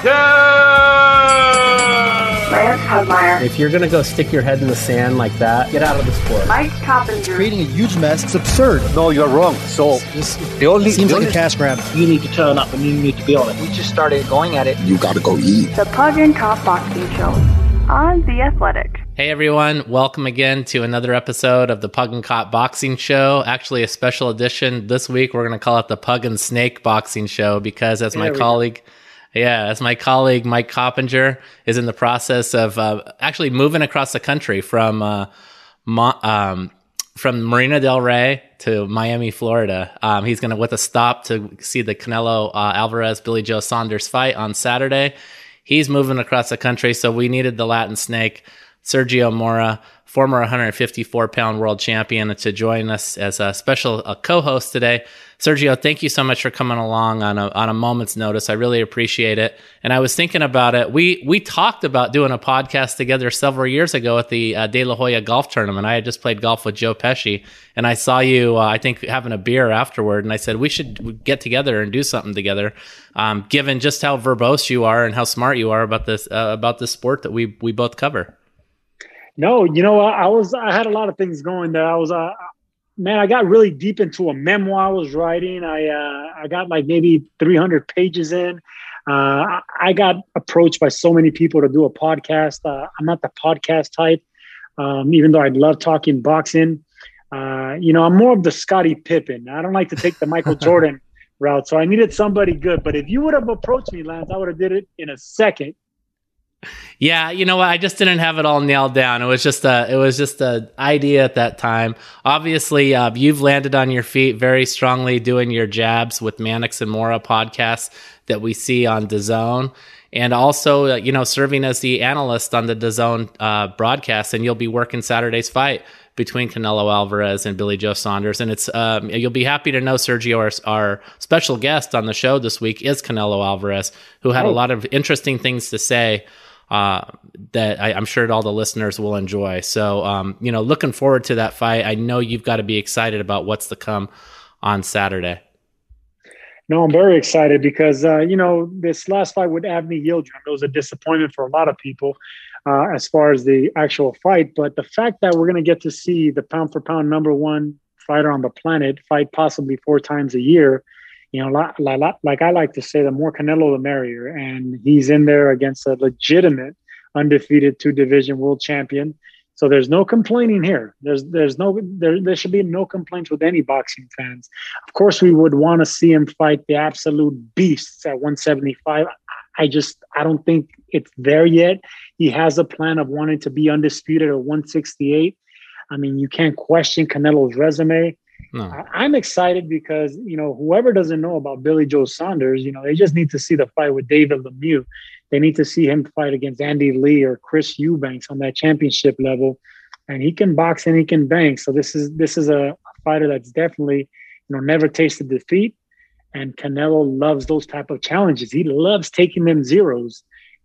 Lance Hubmaier. If you're going to go stick your head in the sand like that, get out of the sport. Mike Coppinger. Creating a huge mess. It's absurd. No, you're wrong. So It seems like a cash grab. You need to turn up and you need to be on it. We just started going at it. You gotta go eat. The Pug and Cop Boxing Show on The Athletic. Hey everyone, welcome again to another episode of the Pug and Cop Boxing Show. Actually a special edition this week. We're going to call it the Pug and Snake Boxing Show because as my colleague Mike Coppinger is in the process of actually moving across the country from Marina del Rey to Miami, Florida. He's going to with a stop to see the Canelo Alvarez Billy Joe Saunders fight on Saturday. He's moving across the country, so we needed the Latin Snake, Sergio Mora, former 154-pound world champion, to join us as a special co-host today. Sergio, thank you so much for coming along on a moment's notice. I really appreciate it. And I was thinking about it. We talked about doing a podcast together several years ago at the De La Hoya golf tournament. I had just played golf with Joe Pesci, and I saw you, I think, having a beer afterward. And I said, we should get together and do something together, given just how verbose you are and how smart you are about this sport that we both cover. No, you know, I had a lot of things going there. I got really deep into a memoir I was writing. I got like maybe 300 pages in. I got approached by so many people to do a podcast. I'm not the podcast type, even though I love talking boxing. I'm more of the Scottie Pippen. I don't like to take the Michael Jordan route. So I needed somebody good. But if you would have approached me, Lance, I would have did it in a second. Yeah, you know what? I just didn't have it all nailed down. It was just a idea at that time. Obviously, you've landed on your feet very strongly doing your jabs with Mannix and Mora podcasts that we see on DAZN, and also serving as the analyst on the DAZN broadcast. And you'll be working Saturday's fight between Canelo Alvarez and Billy Joe Saunders. And it's you'll be happy to know, Sergio, our special guest on the show this week is Canelo Alvarez, who had a lot of interesting things to say that I'm sure all the listeners will enjoy. So, looking forward to that fight. I know you've got to be excited about what's to come on Saturday. No, I'm very excited because, this last fight with Avni Yildirim, it was a disappointment for a lot of people as far as the actual fight. But the fact that we're going to get to see the pound-for-pound number one fighter on the planet fight possibly 4 times a year, like I like to say, the more Canelo, the merrier. And he's in there against a legitimate, undefeated 2-division world champion. So there's no complaining here. There should be no complaints with any boxing fans. Of course, we would want to see him fight the absolute beasts at 175. I don't think it's there yet. He has a plan of wanting to be undisputed at 168. I mean, you can't question Canelo's resume. No. I'm excited because, whoever doesn't know about Billy Joe Saunders, they just need to see the fight with David Lemieux. They need to see him fight against Andy Lee or Chris Eubanks on that championship level. And he can box and he can bang. So this is a fighter that's definitely, never tasted defeat. And Canelo loves those type of challenges. He loves taking them zeros,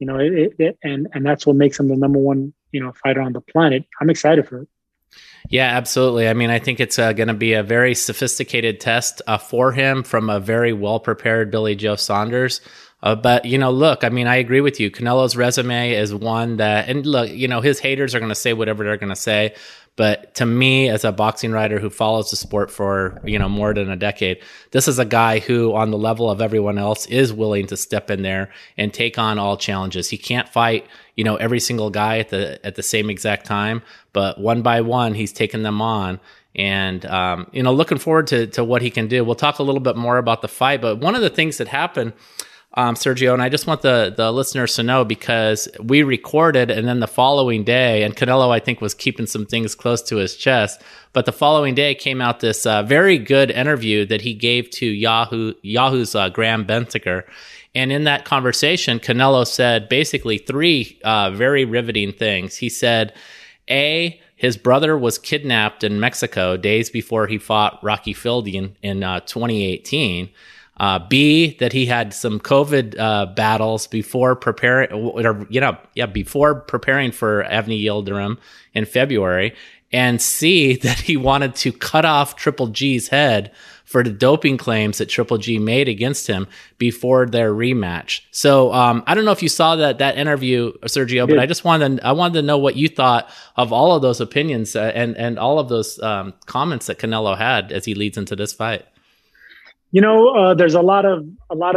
and that's what makes him the number one, fighter on the planet. I'm excited for it. Yeah, absolutely. I mean, I think it's going to be a very sophisticated test for him from a very well-prepared Billy Joe Saunders. But, look, I mean, I agree with you. Canelo's resume is one that, and look, his haters are going to say whatever they're going to say. But to me, as a boxing writer who follows the sport for, more than a decade, this is a guy who, on the level of everyone else, is willing to step in there and take on all challenges. He can't fight, every single guy at the same exact time, but one by one, he's taking them on. And, looking forward to what he can do. We'll talk a little bit more about the fight, but one of the things that happened, Sergio, and I just want the listeners to know, because we recorded and then the following day, and Canelo, I think, was keeping some things close to his chest, but the following day came out this very good interview that he gave to Yahoo's Graham Benziger. And in that conversation, Canelo said basically 3 very riveting things. He said, A, his brother was kidnapped in Mexico days before he fought Rocky Fielding in 2018. B, that he had some COVID battles before preparing, before preparing for Avni Yildirim in February. And C, that he wanted to cut off Triple G's head for the doping claims that Triple G made against him before their rematch. So I don't know if you saw that interview, Sergio, but I wanted to know what you thought of all of those opinions and all of those comments that Canelo had as he leads into this fight. There's a lot of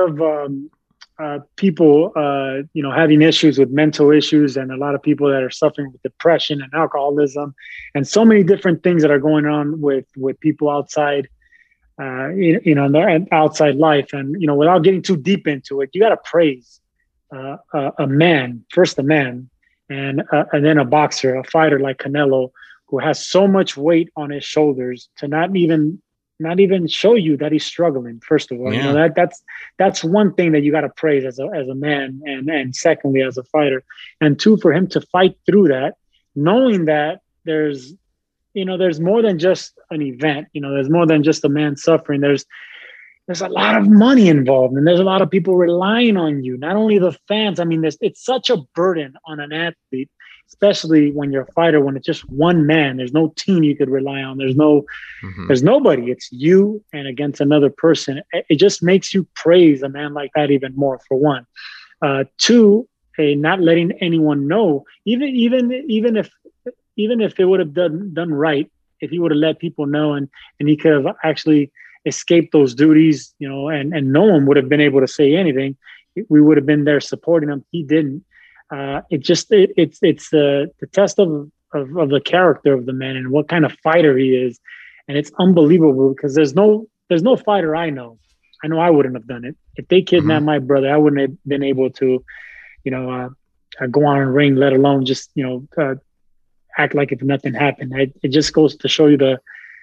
people, having issues with mental issues, and a lot of people that are suffering with depression and alcoholism, and so many different things that are going on with people outside, in their outside life. And without getting too deep into it, you got to praise a man, and then a boxer, a fighter like Canelo, who has so much weight on his shoulders to not even show you that he's struggling. First of all, that's one thing that you got to praise as a man, and secondly as a fighter, and two, for him to fight through that, knowing that there's more than just an event. There's more than just a man suffering. There's a lot of money involved, and there's a lot of people relying on you. Not only the fans. I mean, it's such a burden on an athlete, especially when you're a fighter, when it's just one man. There's no team you could rely on. There's nobody. It's you and against another person. It just makes you praise a man like that even more, for one. Two, not letting anyone know, even if it would have done right, if he would have let people know, and he could have actually escaped those duties, and no one would have been able to say anything. We would have been there supporting him. He didn't. It's the test of the character of the man and what kind of fighter he is. And it's unbelievable, because there's no fighter I know I wouldn't have done it. If they kidnapped my brother, I wouldn't have been able to, go on and ring, let alone just, act like if nothing happened. It just goes to show you the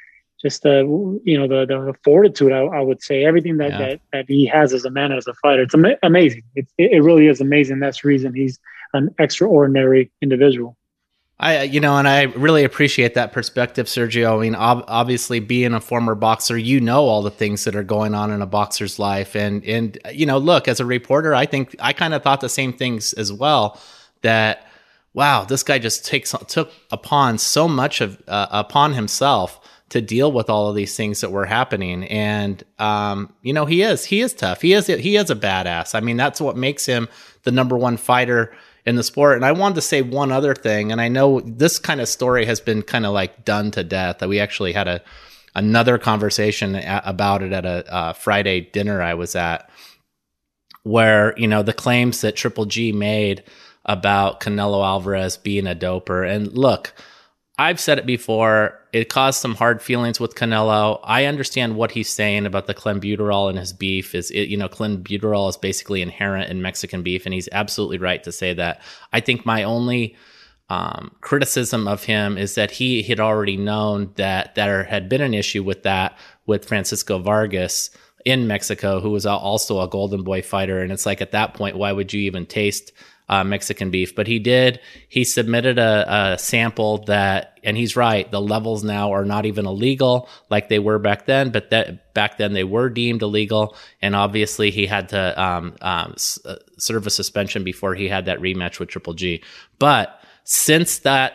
fortitude, I would say, everything that he has as a man, as a fighter. It's amazing. It really is amazing. That's the reason he's an extraordinary individual. And I really appreciate that perspective, Sergio. I mean, obviously being a former boxer, all the things that are going on in a boxer's life. And look, as a reporter, I think I kind of thought the same things as well, that, wow, this guy just took upon so much upon himself to deal with all of these things that were happening. And, he is tough. He is a badass. I mean, that's what makes him the number one fighter in the sport. And I wanted to say one other thing. And I know this kind of story has been kind of like done to death, that we actually had another conversation about it at a Friday dinner I was at, where, the claims that Triple G made about Canelo Alvarez being a doper. And look, I've said it before, it caused some hard feelings with Canelo. I understand what he's saying about the clenbuterol and his beef. Clenbuterol is basically inherent in Mexican beef, and he's absolutely right to say that. I think my only criticism of him is that he had already known that there had been an issue with that with Francisco Vargas in Mexico, who was also a Golden Boy fighter. And it's like, at that point, why would you even taste Mexican beef? But he did. He submitted a sample that, and he's right, the levels now are not even illegal like they were back then, but back then they were deemed illegal. And obviously he had to serve a suspension before he had that rematch with Triple G. But since that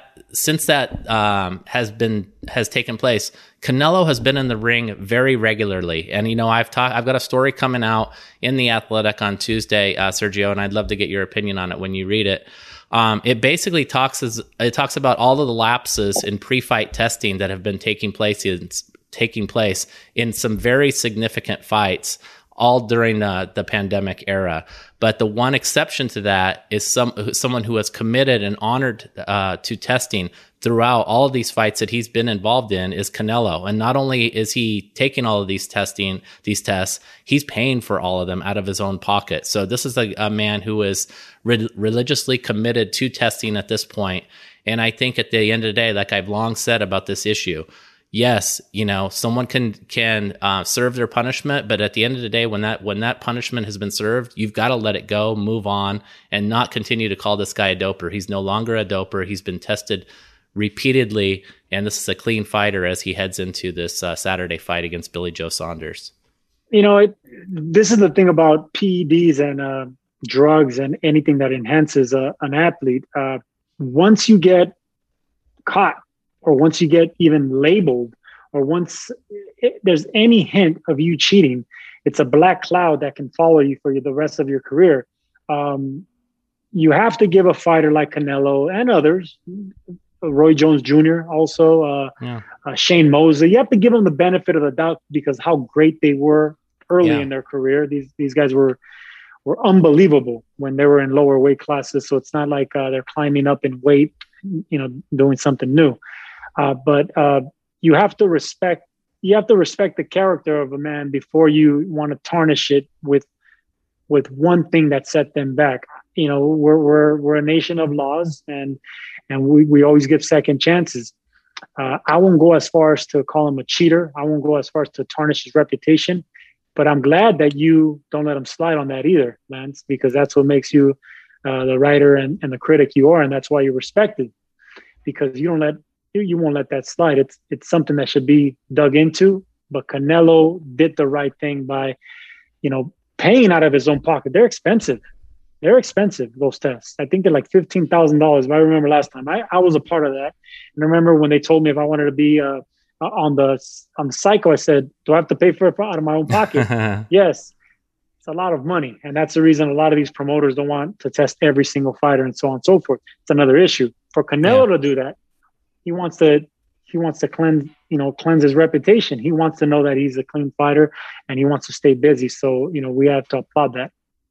has taken place, Canelo has been in the ring very regularly. And, I've got a story coming out in The Athletic on Tuesday, Sergio, and I'd love to get your opinion on it when you read it. It basically talks about all of the lapses in pre-fight testing that have been taking place in some very significant fights, all during the pandemic era. But the one exception to that is someone who has committed and honored to testing throughout all of these fights that he's been involved in is Canelo. And not only is he taking all of these tests, he's paying for all of them out of his own pocket. So this is a man who is religiously committed to testing at this point. And I think at the end of the day, like I've long said about this issue, yes, someone can serve their punishment, but at the end of the day, when that punishment has been served, you've got to let it go, move on, and not continue to call this guy a doper. He's no longer a doper. He's been tested repeatedly, and this is a clean fighter as he heads into this Saturday fight against Billy Joe Saunders. This is the thing about PEDs and drugs and anything that enhances an athlete. Once you get caught, or once you get even labeled or once there's any hint of you cheating, it's a black cloud that can follow you for the rest of your career. You have to give a fighter like Canelo and others, Roy Jones Jr. also, Shane Mosley. You have to give them the benefit of the doubt because how great they were early in their career. These guys were unbelievable when they were in lower weight classes. So it's not like they're climbing up in weight, doing something new. But you have to respect the character of a man before you want to tarnish it with one thing that set them back. We're a nation of laws, and we always give second chances. I won't go as far as to call him a cheater. I won't go as far as to tarnish his reputation. But I'm glad that you don't let him slide on that either, Lance, because that's what makes you the writer and the critic you are, and that's why you're respected. Because you won't let that slide. It's something that should be dug into. But Canelo did the right thing by, paying out of his own pocket. They're expensive. Those tests. I think they're like $15,000. If I remember last time, I was a part of that. And I remember when they told me if I wanted to be on the cycle, I said, do I have to pay for it out of my own pocket? Yes. It's a lot of money. And that's the reason a lot of these promoters don't want to test every single fighter and so on and so forth. It's another issue. For Canelo to do that, he wants to cleanse his reputation. He wants to know that he's a clean fighter and he wants to stay busy. So, we have to applaud that.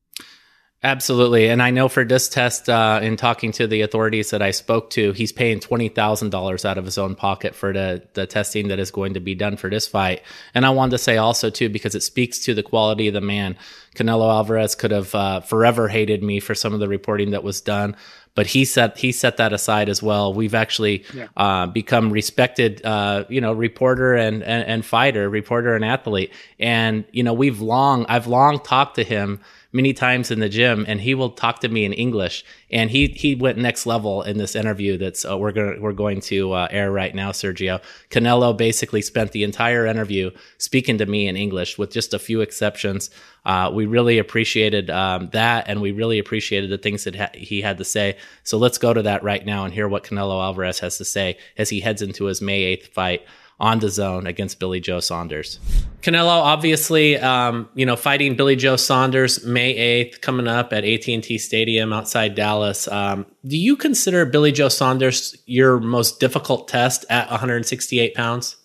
Absolutely. And I know for this test, in talking to the authorities that I spoke to, he's paying $20,000 out of his own pocket for the testing that is going to be done for this fight. And I wanted to say also, too, because it speaks to the quality of the man. Canelo Alvarez could have forever hated me for some of the reporting that was done, but he set that aside as well. We've actually become respected, reporter and fighter, reporter and athlete. And, I've long talked to him many times in the gym, and he will talk to me in English. And he went next level in this interview that's we're going to air right now, Sergio. Canelo basically spent the entire interview speaking to me in English with just a few exceptions. We really appreciated that, and we really appreciated the things that he had to say. So let's go to that right now and hear what Canelo Alvarez has to say as he heads into his May 8th fight on DAZN against Billy Joe Saunders. Canelo, obviously, fighting Billy Joe Saunders May 8th, coming up at AT&T Stadium outside Dallas. Do you consider Billy Joe Saunders your most difficult test at 168 pounds?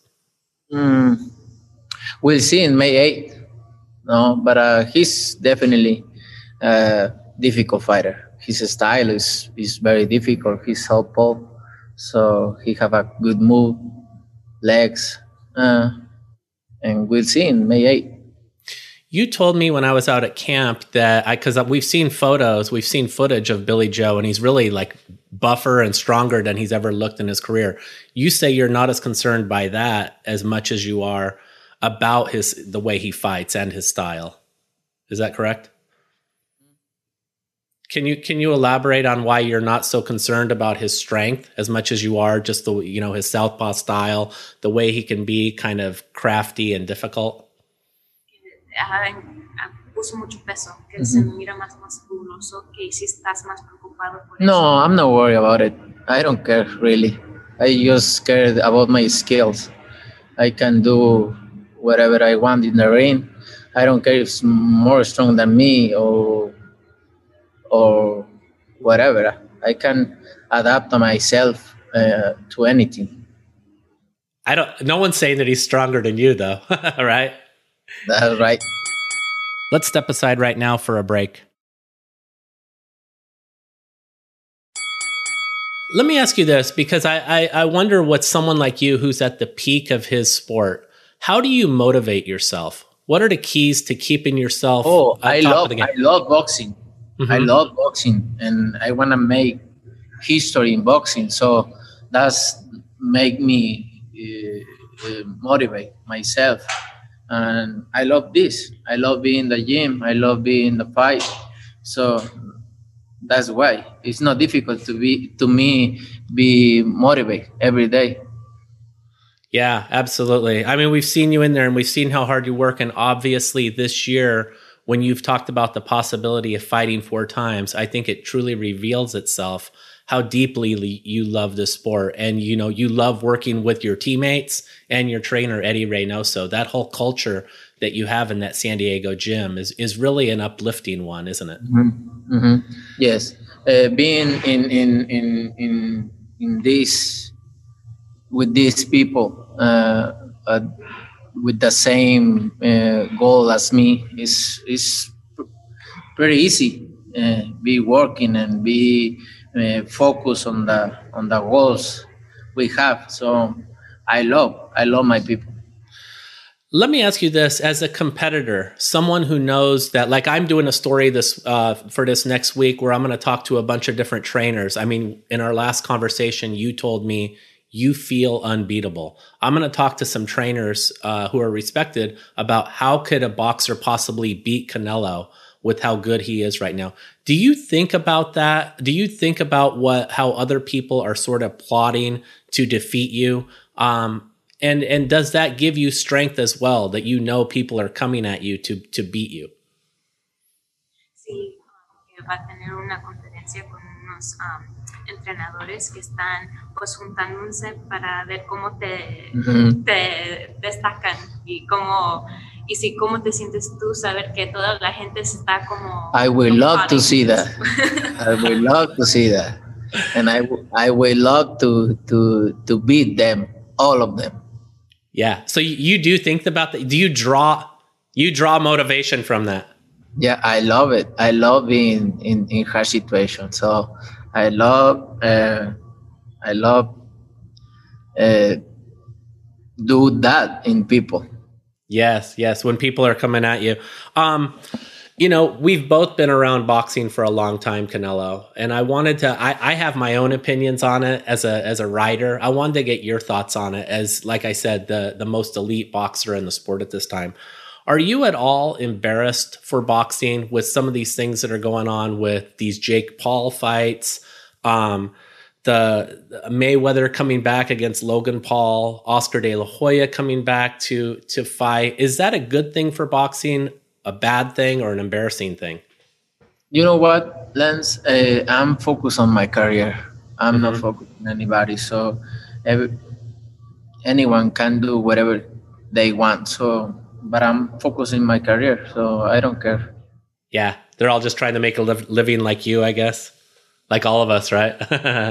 We'll see in May 8th. No, but he's definitely a difficult fighter. His style is very difficult. He's southpaw, so he have a good move, legs, and we'll see in May 8th. You told me when I was out at camp that because we've seen footage of Billy Joe, and he's really like buffer and stronger than he's ever looked in his career. You say you're not as concerned by that as much as you are about the way he fights and his style. Is that correct? Can you elaborate on why you're not so concerned about his strength as much as you are just his southpaw style, the way he can be kind of crafty and difficult? No, I'm not worried about it. I don't care really. I just care about my skills. I can do whatever I want in the ring. I don't care if it's more strong than me or whatever. I can adapt myself to anything. No one's saying that he's stronger than you, though. Right? That's right. Let's step aside right now for a break. Let me ask you this, because I wonder what someone like you who's at the peak of his sport, how do you motivate yourself? What are the keys to keeping yourself I love boxing. Mm-hmm. I love boxing, and I want to make history in boxing. So that's make me motivate myself. And I love this. I love being in the gym. I love being in the fight. So that's why it's not difficult to be motivated every day. Yeah, absolutely. I mean, we've seen you in there and we've seen how hard you work. And obviously this year, when you've talked about the possibility of fighting 4 times, I think it truly reveals itself how deeply you love the sport, and you love working with your teammates and your trainer Eddie Reynoso. That whole culture that you have in that San Diego gym is really an uplifting one, isn't it? Mm-hmm. Mm-hmm. Yes, being in this with these people with the same goal as me is pretty easy. Be working and be focus on the goals we have. So I love my people. Let me ask you this: as a competitor, someone who knows that, like I'm doing a story for this next week where I'm going to talk to a bunch of different trainers. I mean, in our last conversation, you told me you feel unbeatable. I'm going to talk to some trainers who are respected about how could a boxer possibly beat Canelo with how good he is right now. Do you think about that? Do you think about how other people are sort of plotting to defeat you? And does that give you strength as well, that people are coming at you to beat you? Sí, va a tener una conferencia con unos entrenadores que están pues juntándose para ver cómo te destacan y cómo te sientes tú, saber que toda la gente está como... I would love to see that. I would love to see that. And I would love to beat them, all of them. Yeah. So you do think about that? Do you draw motivation from that? Yeah, I love it. I love being in hard situations. So I love do that in people. Yes. When people are coming at you, we've both been around boxing for a long time, Canelo, and I wanted to. I have my own opinions on it as a writer. I wanted to get your thoughts on it as, like I said, the most elite boxer in the sport at this time. Are you at all embarrassed for boxing with some of these things that are going on with these Jake Paul fights? The Mayweather coming back against Logan Paul, Oscar De La Hoya coming back to fight. Is that a good thing for boxing, a bad thing, or an embarrassing thing? You know what, Lance? I'm focused on my career. I'm not focused on anybody. So anyone can do whatever they want. So, but I'm focused in my career. So I don't care. Yeah, they're all just trying to make a living like you, I guess. Like all of us, right?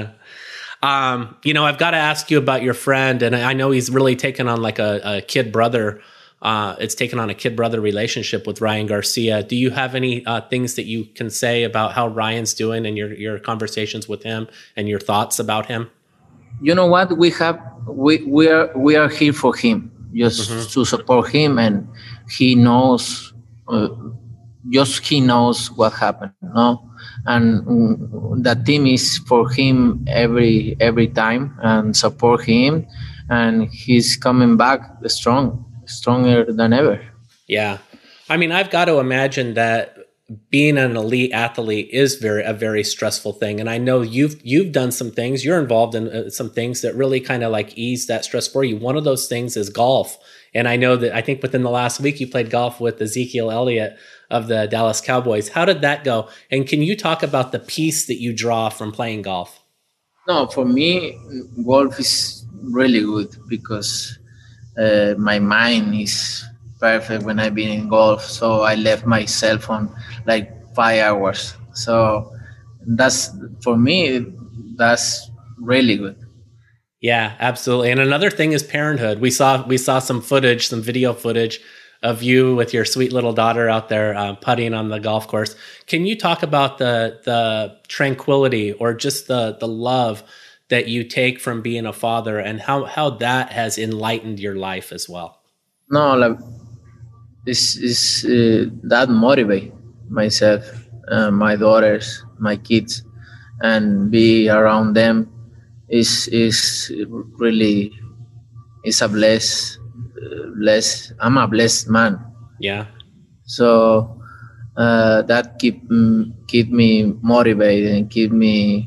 I've got to ask you about your friend, and I know he's really taken on like a kid brother. It's taken on a kid brother relationship with Ryan Garcia. Do you have any things that you can say about how Ryan's doing and your conversations with him and your thoughts about him? You know what? We are here for him, just to support him, and he knows. He knows what happened, no? And the team is for him every time and support him, and he's coming back stronger than ever. Yeah, I mean, I've got to imagine that being an elite athlete is a very stressful thing, and I know you've done some things. You're involved in some things that really kind of like ease that stress for you. One of those things is golf, and I think within the last week you played golf with Ezekiel Elliott of the Dallas Cowboys. How did that go? And can you talk about the peace that you draw from playing golf? No, for me, golf is really good because my mind is perfect when I've been in golf. So I left my cell phone like 5 hours. So for me, that's really good. Yeah, absolutely. And another thing is parenthood. We saw some video footage of you with your sweet little daughter out there putting on the golf course. Can you talk about the tranquility or just the love that you take from being a father and how that has enlightened your life as well? No, like is that motivate myself, my daughters, my kids, and be around them is really a bless. I'm a blessed man. Yeah. So that keep me motivated and keep me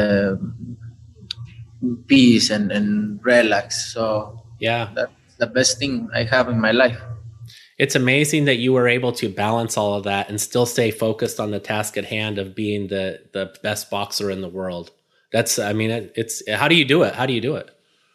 peace and relax. So yeah, that's the best thing I have in my life. It's amazing that you were able to balance all of that and still stay focused on the task at hand of being the best boxer in the world. That's, I mean, it's, how do you do it? How do you do it?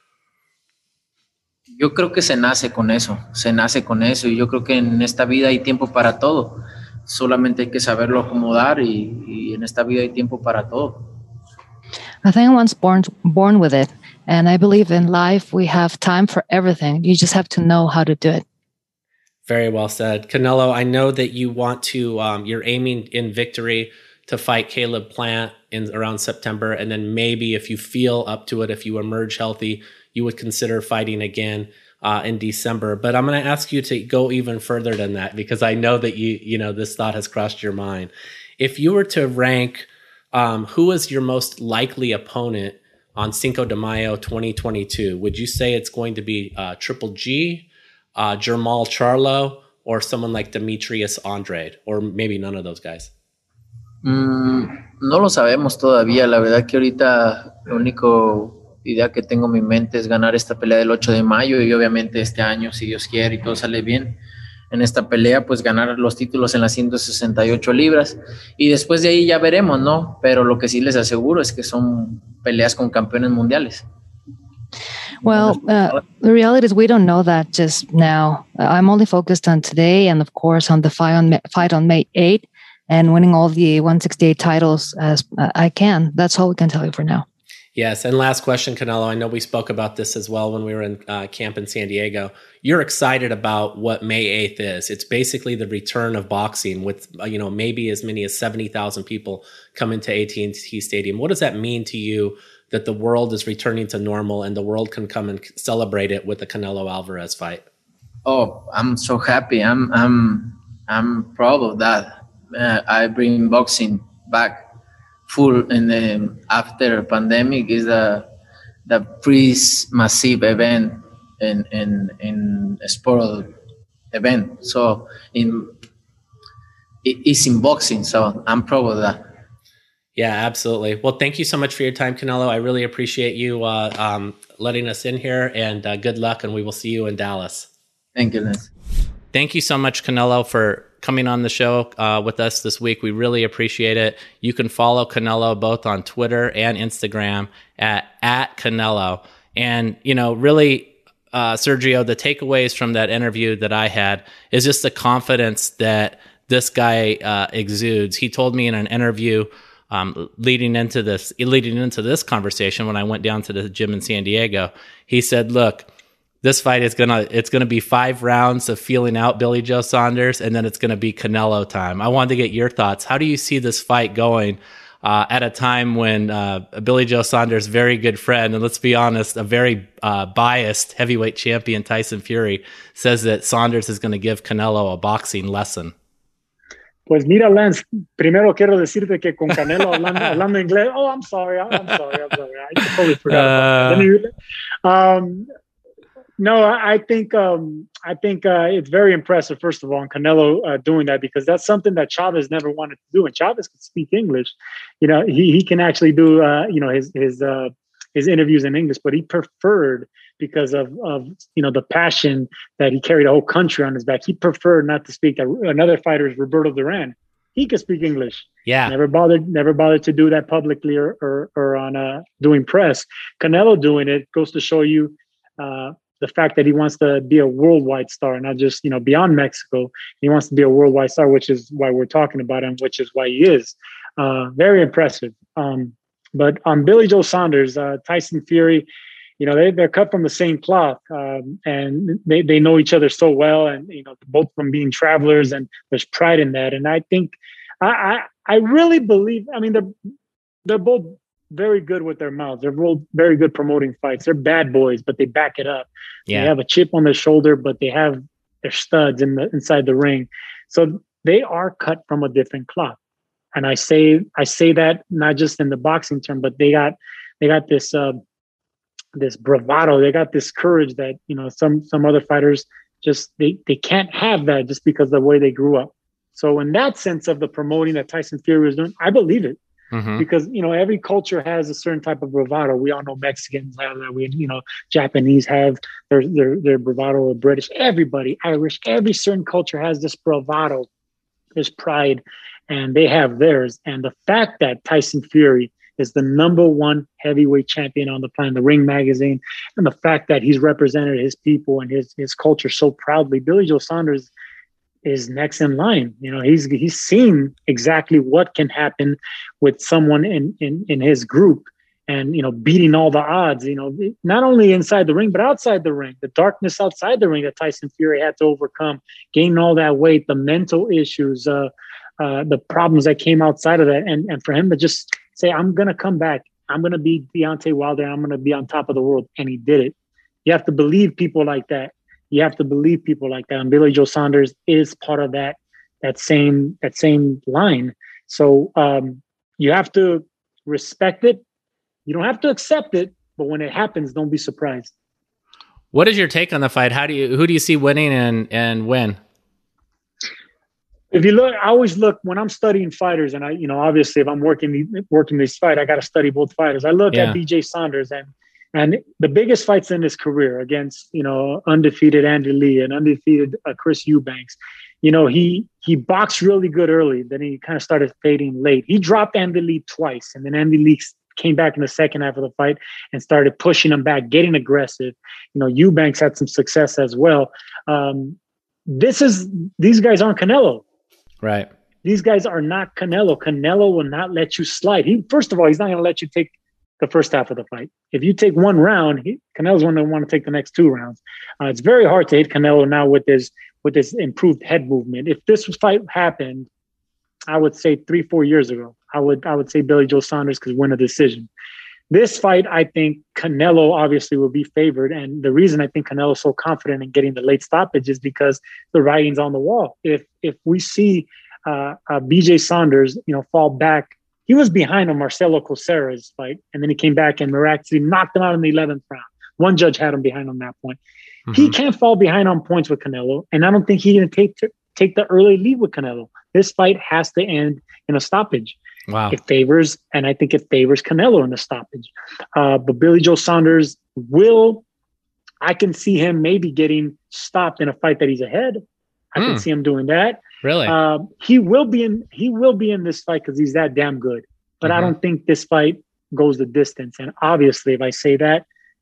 Yo creo que se nace con eso, y yo creo que en esta vida hay tiempo para todo, solamente hay que saberlo acomodar y en esta vida hay tiempo para todo. I think one's born with it, and I believe in life we have time for everything. You just have to know how to do it. Very well said. Canelo, I know that you want to, you're aiming in victory to fight Caleb Plant in around September, and then maybe if you feel up to it, if you emerge healthy, you would consider fighting again in December. But I'm going to ask you to go even further than that, because I know that you know, this thought has crossed your mind. If you were to rank who is your most likely opponent on Cinco de Mayo 2022, would you say it's going to be Triple G, Jermall Charlo, or someone like Demetrius Andrade, or maybe none of those guys? No lo sabemos todavía. La verdad que ahorita la única idea que tengo en mi mente es ganar esta pelea del 8 de mayo y obviamente este año, si Dios quiere y todo sale bien, en esta pelea, pues ganar los títulos en las 168 libras y después de ahí ya veremos, ¿no? Pero lo que sí les aseguro es que son peleas con campeones mundiales. Well, the reality is we don't know that just now. I'm only focused on today and, of course, on the fight on May 8th and winning all the 168 titles as I can. That's all we can tell you for now. Yes. And last question, Canelo. I know we spoke about this as well when we were in camp in San Diego. You're excited about what May 8th is. It's basically the return of boxing with, you know, maybe as many as 70,000 people come into AT&T Stadium. What does that mean to you that the world is returning to normal and the world can come and celebrate it with the Canelo Alvarez fight? Oh, I'm so happy. I'm proud of that. I bring boxing back full, and after pandemic is the first massive event in sport event. So it's in boxing. So I'm proud of that. Yeah, absolutely. Well, thank you so much for your time, Canelo. I really appreciate you letting us in here, and good luck, and we will see you in Dallas. Thank you, Lance. Thank you so much, Canelo, for coming on the show with us this week. We really appreciate it. You can follow Canelo both on Twitter and Instagram at Canelo. And, you know, really, Sergio, the takeaways from that interview that I had is just the confidence that this guy exudes. He told me in an interview leading into this conversation when I went down to the gym in San Diego, he said, look, this fight is it's gonna be 5 rounds of feeling out Billy Joe Saunders, and then it's gonna be Canelo time. I wanted to get your thoughts. How do you see this fight going at a time when Billy Joe Saunders' very good friend, and let's be honest, a very biased heavyweight champion, Tyson Fury, says that Saunders is going to give Canelo a boxing lesson? Pues mira, Lance, primero quiero decirte que con Canelo hablando inglés. Oh, I'm sorry. I totally forgot about that. No, I think it's very impressive, first of all, on Canelo doing that, because that's something that Chavez never wanted to do. And Chavez could speak English. You know, he can actually do his interviews in English, but he preferred, because of the passion that he carried a whole country on his back, he preferred not to speak. Another fighter is Roberto Duran. He could speak English. Yeah. Never bothered to do that publicly or on doing press. Canelo doing it goes to show you the fact that he wants to be a worldwide star, not just, beyond Mexico. He wants to be a worldwide star, which is why we're talking about him, which is why he is. Very impressive. But on Billy Joe Saunders, Tyson Fury, they're cut from the same cloth, and they know each other so well, and both from being travelers, and there's pride in that. And I think I really believe. I mean, they're both very good with their mouths. They're both very good promoting fights. They're bad boys, but they back it up. Yeah. They have a chip on their shoulder, but they have their studs inside the ring. So they are cut from a different cloth. And I say that not just in the boxing term, but they got this this bravado. They got this courage that some other fighters just they can't have that just because of the way they grew up. So in that sense of the promoting that Tyson Fury was doing, I believe it. Mm-hmm. Because every culture has a certain type of bravado. We all know Mexicans have that. Japanese have their bravado. British, everybody, Irish, every certain culture has this bravado, this pride, and they have theirs. And the fact that Tyson Fury is the #1 heavyweight champion on the planet, the Ring Magazine, and the fact that he's represented his people and his culture so proudly. Billy Joe Saunders is next in line. You know, he's seen exactly what can happen with someone in his group, and, you know, beating all the odds, you know, not only inside the ring, but outside the ring, the darkness outside the ring that Tyson Fury had to overcome, gaining all that weight, the mental issues, the problems that came outside of that. And for him to just say, I'm going to come back, I'm going to be Deontay Wilder, I'm going to be on top of the world. And he did it. You have to believe people like that. You have to believe people like that. And Billy Joe Saunders is part of that same line. So you have to respect it. You don't have to accept it, but when it happens, don't be surprised. What is your take on the fight? Who do you see winning and when? If you look, I always look when I'm studying fighters, and obviously if I'm working this fight, I got to study both fighters. I look at BJ Saunders and the biggest fights in his career against, undefeated Andy Lee and undefeated Chris Eubanks. He boxed really good early. Then he kind of started fading late. He dropped Andy Lee twice, and then Andy Lee came back in the second half of the fight and started pushing him back, getting aggressive. Eubanks had some success as well. These guys aren't Canelo. Right. These guys are not Canelo. Canelo will not let you slide. First of all, he's not going to let you take the first half of the fight. If you take one round, Canelo's going to want to take the next 2 rounds. It's very hard to hit Canelo now with this improved head movement. If this fight happened, I would say 3-4 years ago, I would say Billy Joe Saunders could win a decision. This fight, I think Canelo obviously will be favored. And the reason I think Canelo is so confident in getting the late stoppage is because the writing's on the wall. If we see BJ Saunders, fall back, he was behind on Marcelo Cosera's fight, and then he came back and miraculously knocked him out in the 11th round. One judge had him behind on that point. Mm-hmm. He can't fall behind on points with Canelo, and I don't think he's going to take the early lead with Canelo. This fight has to end in a stoppage. Wow. I think it favors Canelo in the stoppage. But Billy Joe Saunders I can see him maybe getting stopped in a fight that he's ahead. I can see him doing that. Really? He will be in this fight because he's that damn good. But I don't think this fight goes the distance. And obviously, if I say that,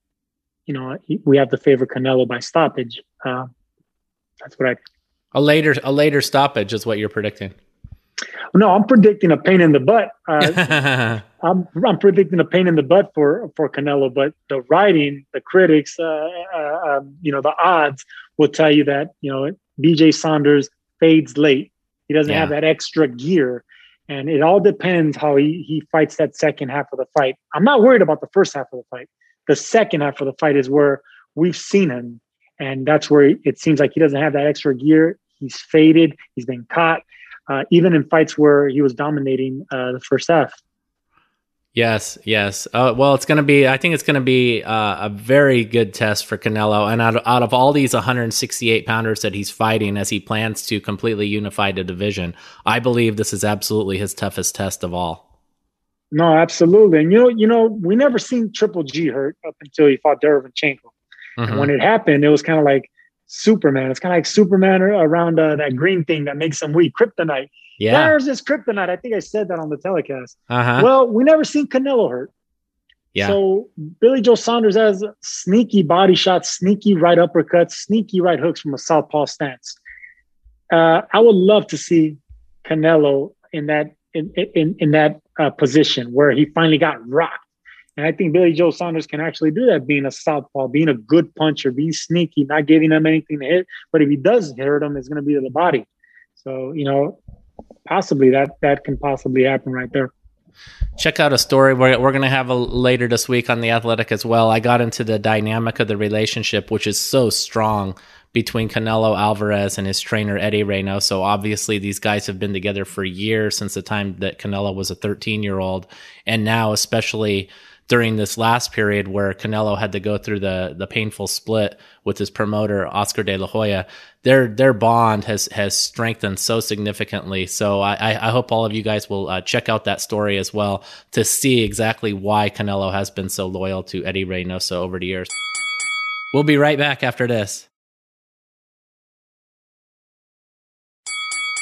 we have to favor Canelo by stoppage. That's what a later stoppage is what you're predicting. No, I'm predicting a pain in the butt. I'm predicting a pain in the butt for Canelo. But the writing, the critics, the odds will tell you that BJ Saunders fades late. He doesn't have that extra gear, and it all depends how he fights that second half of the fight. I'm not worried about the first half of the fight. The second half of the fight is where we've seen him, and that's where it seems like he doesn't have that extra gear. He's faded. He's been caught. Even in fights where he was dominating the first half. Yes. Well, I think it's going to be a very good test for Canelo. And out of all these 168 pounders that he's fighting as he plans to completely unify the division, I believe this is absolutely his toughest test of all. No, absolutely. And, we never seen Triple G hurt up until he fought Derevyanchenko. Mm-hmm. And when it happened, it was kind of like Superman. It's kind of like Superman around that green thing that makes him weak, kryptonite. Yeah. There's this kryptonite. I think I said that on the telecast. Uh-huh. Well, we never seen Canelo hurt. Yeah. So Billy Joe Saunders has sneaky body shots, sneaky right uppercuts, sneaky right hooks from a southpaw stance. I would love to see Canelo in that position where he finally got rocked. And I think Billy Joe Saunders can actually do that, being a southpaw, being a good puncher, being sneaky, not giving him anything to hit. But if he does hurt him, it's going to be to the body. So, possibly that can possibly happen right there. Check out a story we're going to have later this week on The Athletic as well. I got into the dynamic of the relationship, which is so strong between Canelo Alvarez and his trainer, Eddie Reynoso. So obviously these guys have been together for years, since the time that Canelo was a 13-year-old. And now, especially during this last period where Canelo had to go through the painful split with his promoter, Oscar De La Hoya, their bond has strengthened so significantly. So I hope all of you guys will check out that story as well to see exactly why Canelo has been so loyal to Eddie Reynoso over the years. We'll be right back after this.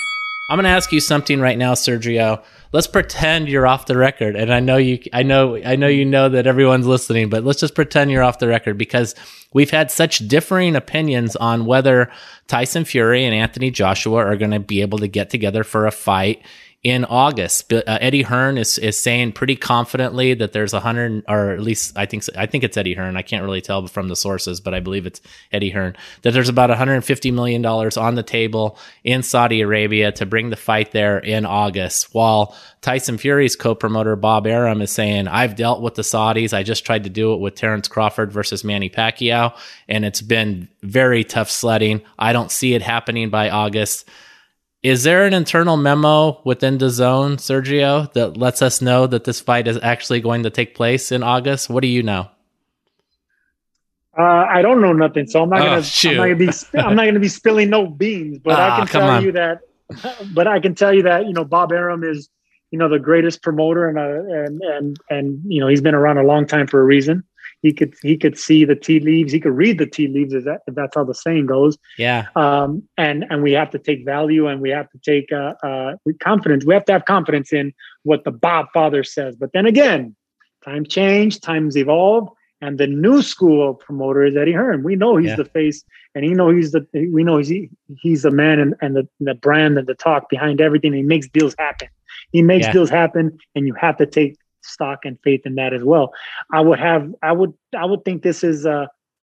I'm going to ask you something right now, Sergio. Let's pretend you're off the record, and I know you know that everyone's listening, but let's just pretend you're off the record because we've had such differing opinions on whether Tyson Fury and Anthony Joshua are going to be able to get together for a fight in August. Eddie Hearn is saying pretty confidently that there's 100, or at least I think it's Eddie Hearn. I can't really tell from the sources, but I believe it's Eddie Hearn, that there's about $150 million on the table in Saudi Arabia to bring the fight there in August, while Tyson Fury's co-promoter Bob Arum is saying, I've dealt with the Saudis. I just tried to do it with Terrence Crawford versus Manny Pacquiao, and it's been very tough sledding. I don't see it happening by August. Is there an internal memo within DAZN, Sergio, that lets us know that this fight is actually going to take place in August? What do you know? I don't know nothing, so I'm not gonna be spilling no beans. But I can tell you that. But I can tell you that Bob Arum is the greatest promoter, and he's been around a long time for a reason. He could see the tea leaves. He could read the tea leaves, if that's how the saying goes. Yeah. And we have to take value, and we have to take confidence. We have to have confidence in what the Bob father says. But then again, times change, times evolve, and the new school promoter is Eddie Hearn. We know he's the face, and he's the man and the brand and the talk behind everything. He makes deals happen. He makes deals happen, and you have to take stock and faith in that as well. I would think this is a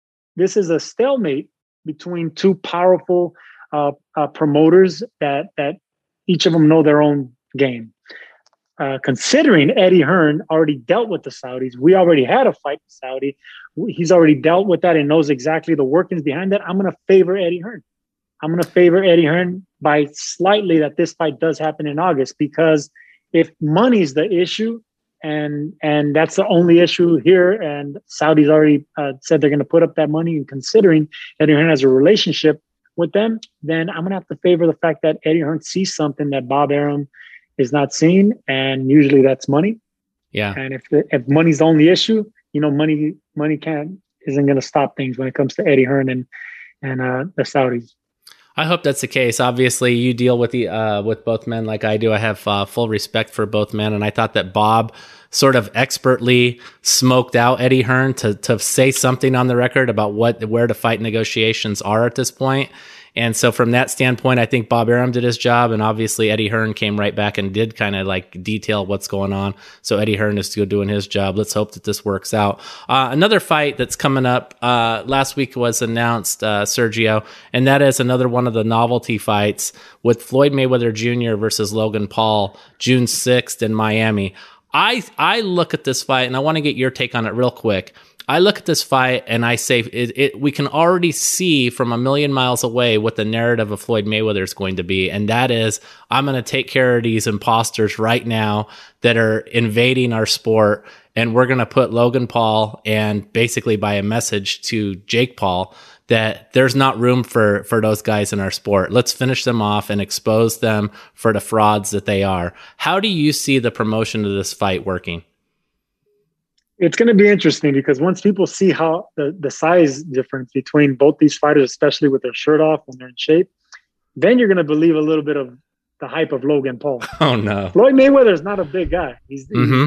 stalemate between two powerful promoters that each of them know their own game. Considering Eddie Hearn already dealt with the Saudis, we already had a fight with Saudi. He's already dealt with that and knows exactly the workings behind that. I'm going to favor Eddie Hearn. I'm going to favor Eddie Hearn by slightly that this fight does happen in August, because if money's the issue, and that's the only issue here, and Saudi's already said they're going to put up that money, and considering Eddie Hearn has a relationship with them, then I'm going to have to favor the fact that Eddie Hearn sees something that Bob Arum is not seeing, and usually that's money. Yeah. And if money's the only issue, money isn't going to stop things when it comes to Eddie Hearn and the Saudis. I hope that's the case. Obviously, you deal with with both men like I do. I have full respect for both men, and I thought that Bob sort of expertly smoked out Eddie Hearn to say something on the record about where the fight negotiations are at this point. And so from that standpoint, I think Bob Arum did his job, and obviously Eddie Hearn came right back and did kind of like detail what's going on. So Eddie Hearn is still doing his job. Let's hope that this works out. Another fight that's coming up last week was announced, Sergio, and that is another one of the novelty fights with Floyd Mayweather Jr. versus Logan Paul, June 6th in Miami. I look at this fight, and I want to get your take on it real quick. I look at this fight and I say we can already see from a million miles away what the narrative of Floyd Mayweather is going to be. And that is, I'm going to take care of these imposters right now that are invading our sport. And we're going to put Logan Paul and basically by a message to Jake Paul that there's not room for those guys in our sport. Let's finish them off and expose them for the frauds that they are. How do you see the promotion of this fight working? It's going to be interesting because once people see how the size difference between both these fighters, especially with their shirt off when they're in shape, then you're going to believe a little bit of the hype of Logan Paul. Oh no, Floyd Mayweather is not a big guy. He's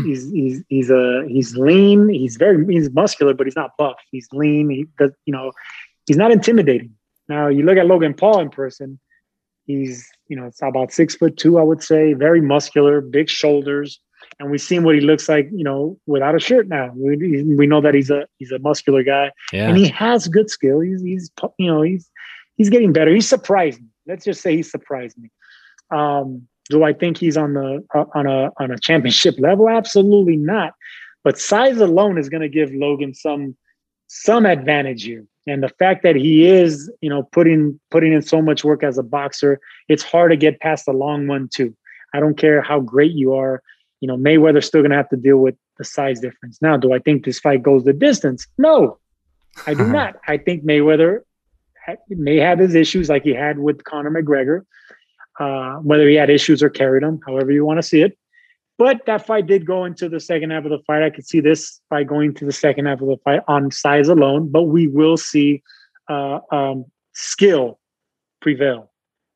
lean. He's muscular, but he's not buff. He's lean. He's not intimidating. Now you look at Logan Paul in person. He's it's about 6'2", I would say, very muscular, big shoulders. And we've seen what he looks like, without a shirt now. We know that he's a muscular guy, and he has good skill. He's getting better. He's surprised me. Let's just say he surprised me. Do I think he's on a championship level? Absolutely not. But size alone is going to give Logan some advantage here. And the fact that he is, putting in so much work as a boxer, it's hard to get past the long one too. I don't care how great you are. Mayweather's still going to have to deal with the size difference. Now, do I think this fight goes the distance? No, I do not. I think Mayweather may have his issues like he had with Conor McGregor, whether he had issues or carried them, however you want to see it. But that fight did go into the second half of the fight. I could see this fight going to the second half of the fight on size alone, but we will see skill prevail.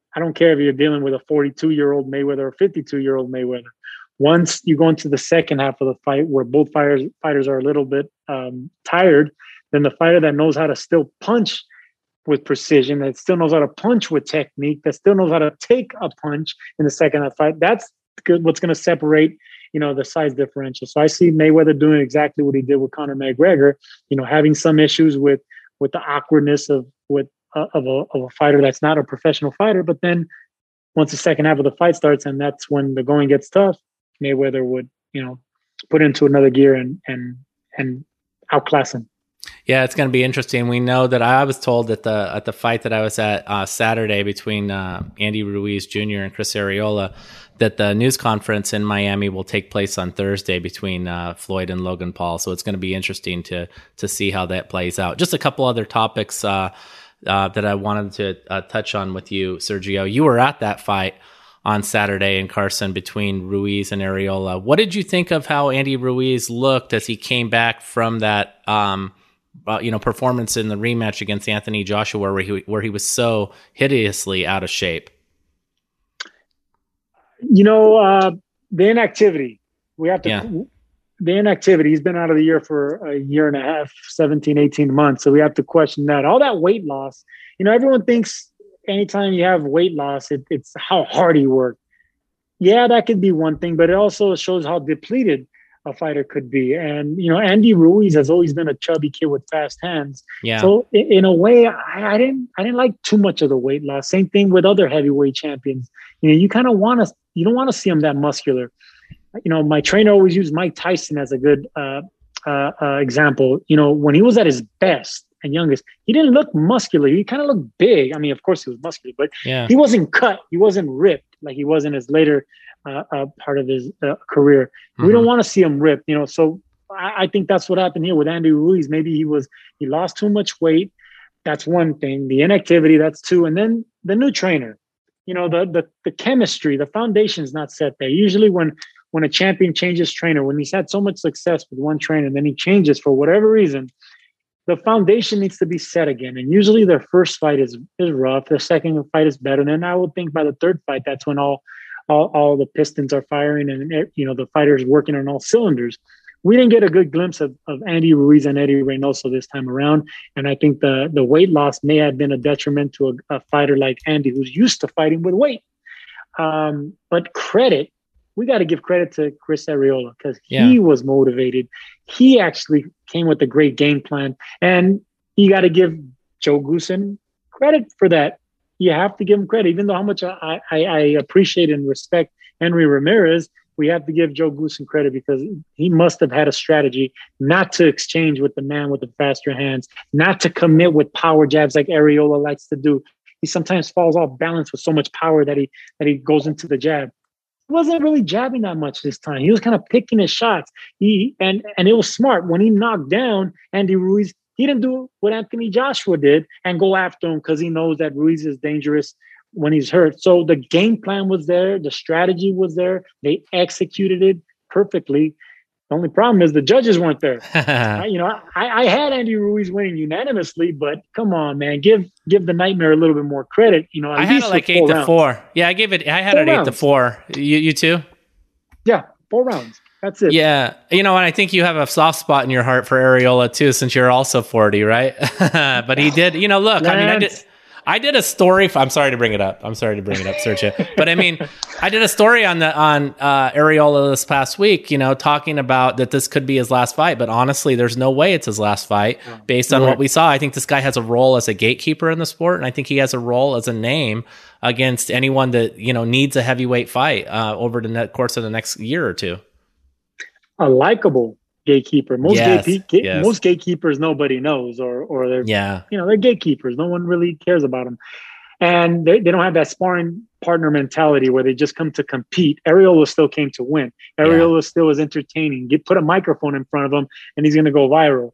I don't care if you're dealing with a 42-year-old Mayweather or 52-year-old Mayweather. Once you go into the second half of the fight where both fighters are a little bit tired, then the fighter that knows how to still punch with precision, that still knows how to punch with technique, that still knows how to take a punch in the second half fight, that's what's going to separate, the size differential. So I see Mayweather doing exactly what he did with Conor McGregor, having some issues with the awkwardness of a fighter that's not a professional fighter. But then once the second half of the fight starts, and that's when the going gets tough, Mayweather would, put into another gear and outclass him. Yeah, it's going to be interesting. We know that I was told at the fight that I was at Saturday between Andy Ruiz Jr. and Chris Arreola that the news conference in Miami will take place on Thursday between Floyd and Logan Paul. So it's going to be interesting to see how that plays out. Just a couple other topics that I wanted to touch on with you, Sergio. You were at that fight on Saturday in Carson between Ruiz and Arreola. What did you think of how Andy Ruiz looked as he came back from that performance in the rematch against Anthony Joshua where he was so hideously out of shape? The inactivity. We have to the inactivity. He's been out of the year for a year and a half, 17, 18 months. So we have to question that. All that weight loss, everyone thinks anytime you have weight loss, it's how hard he worked. Yeah, that could be one thing, but it also shows how depleted a fighter could be. And, Andy Ruiz has always been a chubby kid with fast hands. Yeah. So in a way, I didn't like too much of the weight loss. Same thing with other heavyweight champions. You kind of you don't want to see him that muscular. My trainer always used Mike Tyson as a good example. When he was at his best and youngest, he didn't look muscular. He kind of looked big. I mean, of course he was muscular, but he wasn't cut. He wasn't ripped like he was in his later part of his career. Mm-hmm. We don't want to see him ripped, so I think that's what happened here with Andy Ruiz. Maybe he lost too much weight. That's one thing. The inactivity, that's two. And then the new trainer, the chemistry, the foundation is not set there. Usually when a champion changes trainer, when he's had so much success with one trainer, and then he changes for whatever reason, the foundation needs to be set again. And usually their first fight is rough. The second fight is better. And then I would think by the third fight, that's when all the pistons are firing and, the fighter's working on all cylinders. We didn't get a good glimpse of Andy Ruiz and Eddie Reynoso this time around. And I think the weight loss may have been a detriment to a fighter like Andy, who's used to fighting with weight. But we got to give credit to Chris Arreola because he was motivated. He actually came with a great game plan. And you got to give Joe Goossen credit for that. You have to give him credit. Even though how much I appreciate and respect Henry Ramirez, we have to give Joe Goossen credit because he must have had a strategy not to exchange with the man with the faster hands, not to commit with power jabs like Arreola likes to do. He sometimes falls off balance with so much power that he goes into the jab. He wasn't really jabbing that much this time. He was kind of picking his shots. And it was smart. When he knocked down Andy Ruiz, he didn't do what Anthony Joshua did and go after him because he knows that Ruiz is dangerous when he's hurt. So the game plan was there. The strategy was there. They executed it perfectly. The only problem is the judges weren't there. I had Andy Ruiz winning unanimously, but come on, man, give the Nightmare a little bit more credit. I had it like 8-4. Yeah, I had it 8-4. You too? Yeah, 4 rounds. That's it. Yeah. And I think you have a soft spot in your heart for Arreola too, since you're also 40, right? But he did, look, I did a story. I'm sorry to bring it up, Sergio. But I did a story on Arreola this past week, talking about that this could be his last fight. But honestly, there's no way it's his last fight based on what we saw. I think this guy has a role as a gatekeeper in the sport. And I think he has a role as a name against anyone that, needs a heavyweight fight over the course of the next year or two. A likable gatekeeper. Most gatekeepers nobody knows, or they're they're gatekeepers. No one really cares about them, and they don't have that sparring partner mentality where they just come to compete. Arreola still came to win. Arreola still is entertaining. Put a microphone in front of him, and he's going to go viral.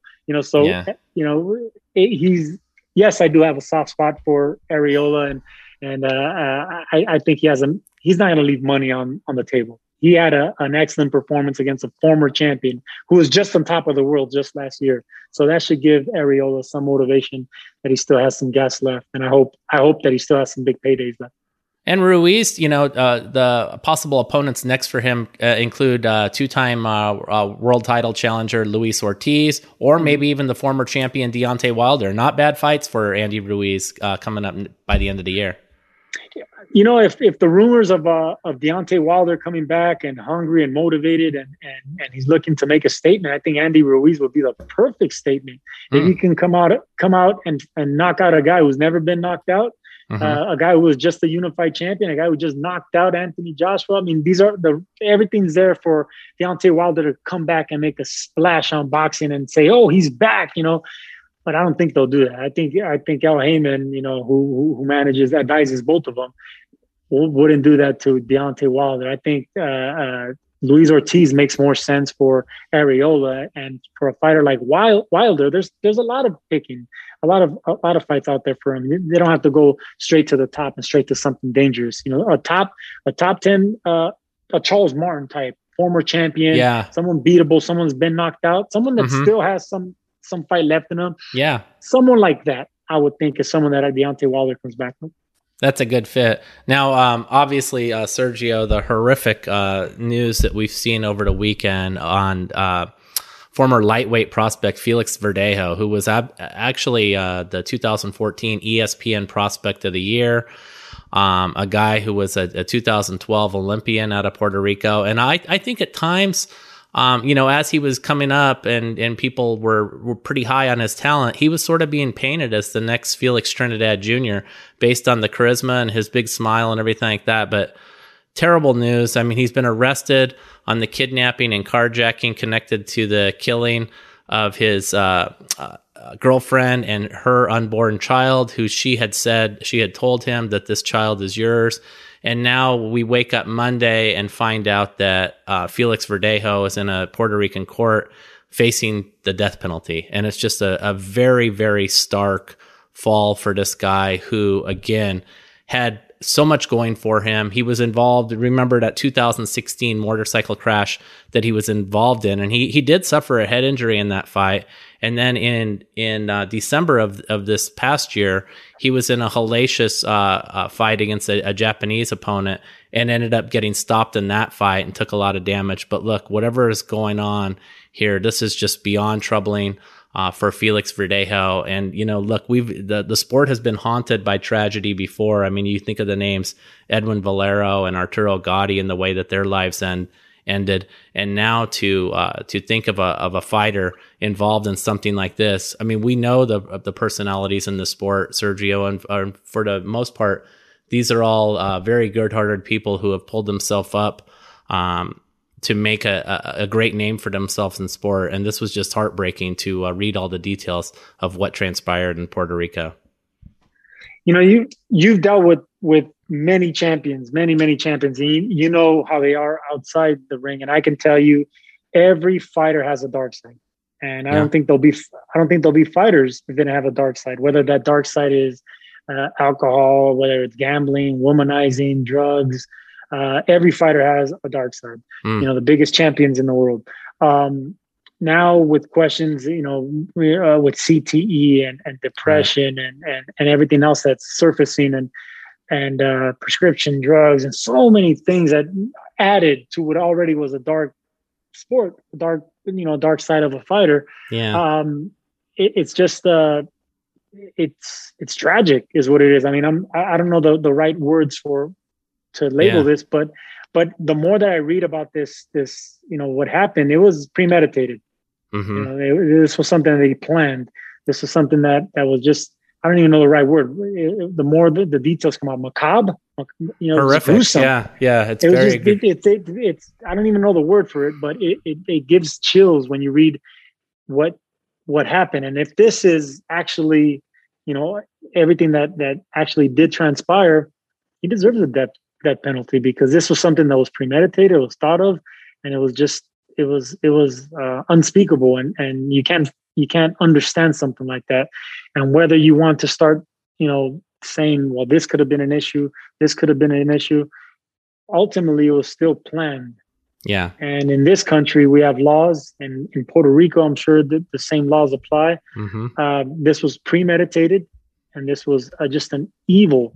He's yes, I do have a soft spot for Arreola, and I think he's not going to leave money on the table. He had an excellent performance against a former champion who was just on top of the world just last year. So that should give Arreola some motivation that he still has some gas left. And I hope that he still has some big paydays left. And Ruiz, the possible opponents next for him include two-time world title challenger Luis Ortiz, or maybe even the former champion Deontay Wilder. Not bad fights for Andy Ruiz coming up by the end of the year. If the rumors of Deontay Wilder coming back and hungry and motivated and he's looking to make a statement, I think Andy Ruiz would be the perfect statement. If he can come out and knock out a guy who's never been knocked out. A guy who was just a unified champion, a guy who just knocked out Anthony Joshua. I mean, everything's there for Deontay Wilder to come back and make a splash on boxing and say, "Oh, he's back," But I don't think they'll do that. I think Al Heyman, who advises both of them, wouldn't do that to Deontay Wilder. I think Luis Ortiz makes more sense for Arreola, and for a fighter like Wilder, there's a lot of picking. A lot of fights out there for him. They don't have to go straight to the top and straight to something dangerous. A top 10, a Charles Martin type, former champion, someone beatable, someone's been knocked out, someone that still has some fight left in them. Yeah, someone like that, I would think, is someone that Deontay Wilder comes back with. That's a good fit. Now, obviously, Sergio, the horrific news that we've seen over the weekend on former lightweight prospect Felix Verdejo, who was actually the 2014 ESPN Prospect of the Year, a guy who was a 2012 Olympian out of Puerto Rico. And I think at times, as he was coming up and people were pretty high on his talent, he was sort of being painted as the next Felix Trinidad Jr. based on the charisma and his big smile and everything like that. But terrible news. I mean, he's been arrested on the kidnapping and carjacking connected to the killing of his girlfriend and her unborn child, who she had told him that this child is yours. And now we wake up Monday and find out that Felix Verdejo is in a Puerto Rican court facing the death penalty. And it's just a very, very stark fall for this guy who, again, had so much going for him. He was involved, remember that 2016 motorcycle crash that he was involved in, and he did suffer a head injury in that fight. And then in December of this past year, he was in a hellacious fight against a Japanese opponent and ended up getting stopped in that fight and took a lot of damage. But look, whatever is going on here, this is just beyond troubling for Felix Verdejo. And, look, the sport has been haunted by tragedy before. I mean, you think of the names Edwin Valero and Arturo Gatti and the way that their lives ended. And now to think of a fighter involved in something like this. I mean, we know the personalities in the sport, Sergio, and for the most part, these are all very good-hearted people who have pulled themselves up to make a great name for themselves in sport. And this was just heartbreaking to read all the details of what transpired in Puerto Rico. You've dealt with many champions, many champions. And you know how they are outside the ring. And I can tell you, every fighter has a dark side. And I don't think there'll be fighters if they don't have a dark side, whether that dark side is alcohol, whether it's gambling, womanizing, drugs. Every fighter has a dark side. The biggest champions in the world. Now with questions, with CTE and depression and everything else that's surfacing and prescription drugs and so many things that added to what already was a dark sport, dark side of a fighter. Yeah. It's just it's tragic is what it is. I mean, I don't know the right words to label this, but the more that I read about this, what happened, it was premeditated. Mm-hmm. This was something that he planned. This was something that was just, I don't even know the right word. The more the details come out, macabre, horrific. Yeah. It's very good. It's I don't even know the word for it, but it gives chills when you read what happened. And if this is actually, everything that actually did transpire, he deserves a death penalty, because this was something that was premeditated, it was thought of, and it was unspeakable, and you can't understand something like that. And whether you want to start saying, well, this could have been an issue, ultimately it was still planned. Yeah. And in this country we have laws, and in Puerto Rico I'm sure that the same laws apply. Mm-hmm. This was premeditated, and this was just an evil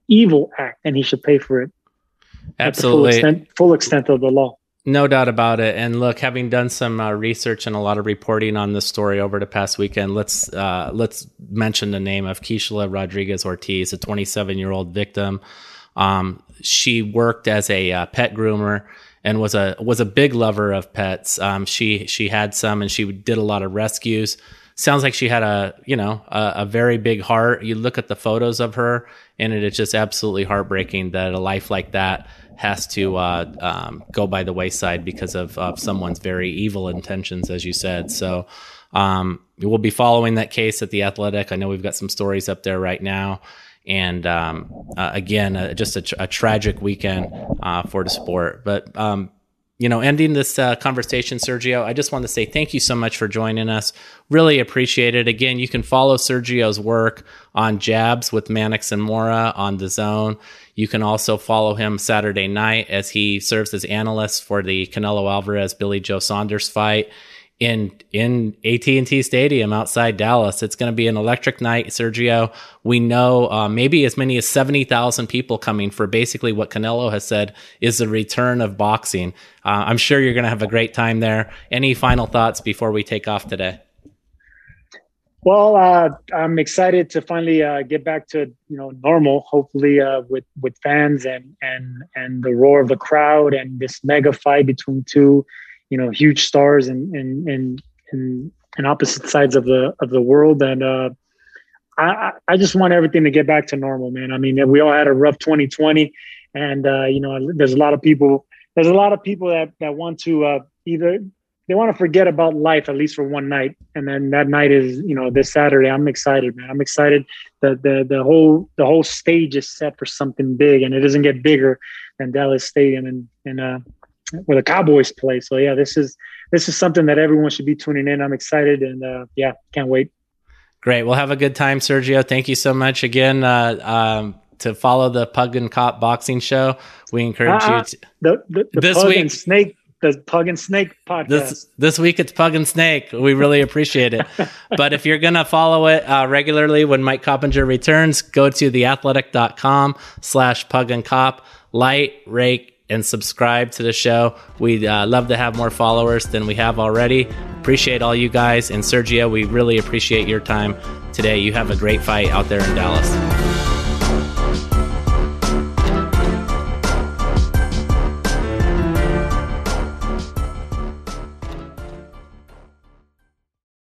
evil act, and he should pay for it. Absolutely. Full extent of the law. No doubt about it. And look, having done some research and a lot of reporting on this story over the past weekend, let's mention the name of Keishla Rodriguez Ortiz, a 27-year-old victim. She worked as a pet groomer and was a big lover of pets. She had some, and she did a lot of rescues. Sounds like she had a very big heart. You look at the photos of her, and it is just absolutely heartbreaking that a life like that has to go by the wayside because of someone's very evil intentions, as you said. So we'll be following that case at The Athletic. I know we've got some stories up there right now. And again, just a tragic weekend for the sport. But, ending this conversation, Sergio, I just want to say thank you so much for joining us. Really appreciate it. Again, you can follow Sergio's work on Jabs with Mannix and Mora on DAZN. You can also follow him Saturday night as he serves as analyst for the Canelo Alvarez Billy Joe Saunders fight in AT&T Stadium outside Dallas. It's going to be an electric night, Sergio. We know maybe as many as 70,000 people coming for basically what Canelo has said is the return of boxing. I'm sure you're going to have a great time there. Any final thoughts before we take off today? Well, I'm excited to finally get back to normal. Hopefully, with fans and the roar of the crowd and this mega fight between two, huge stars in opposite sides of the world. And I just want everything to get back to normal, man. I mean, we all had a rough 2020, and there's a lot of people that want to either. They want to forget about life, at least for one night. And then that night is, this Saturday. I'm excited, man. I'm excited that the whole stage is set for something big, and it doesn't get bigger than Dallas Stadium and where the Cowboys play. So yeah, this is something that everyone should be tuning in. I'm excited, and can't wait. Great. Well, have a good time, Sergio. Thank you so much again. To follow the Pug and Cop boxing show, we encourage you to the this Pug week. And Snake. The Pug and Snake podcast. This week it's Pug and Snake. We really appreciate it. But if you're going to follow it regularly when Mike Coppinger returns, go to theathletic.com/Pug and Cop, rate, and subscribe to the show. We'd love to have more followers than we have already. Appreciate all you guys. And Sergio, we really appreciate your time today. You have a great fight out there in Dallas.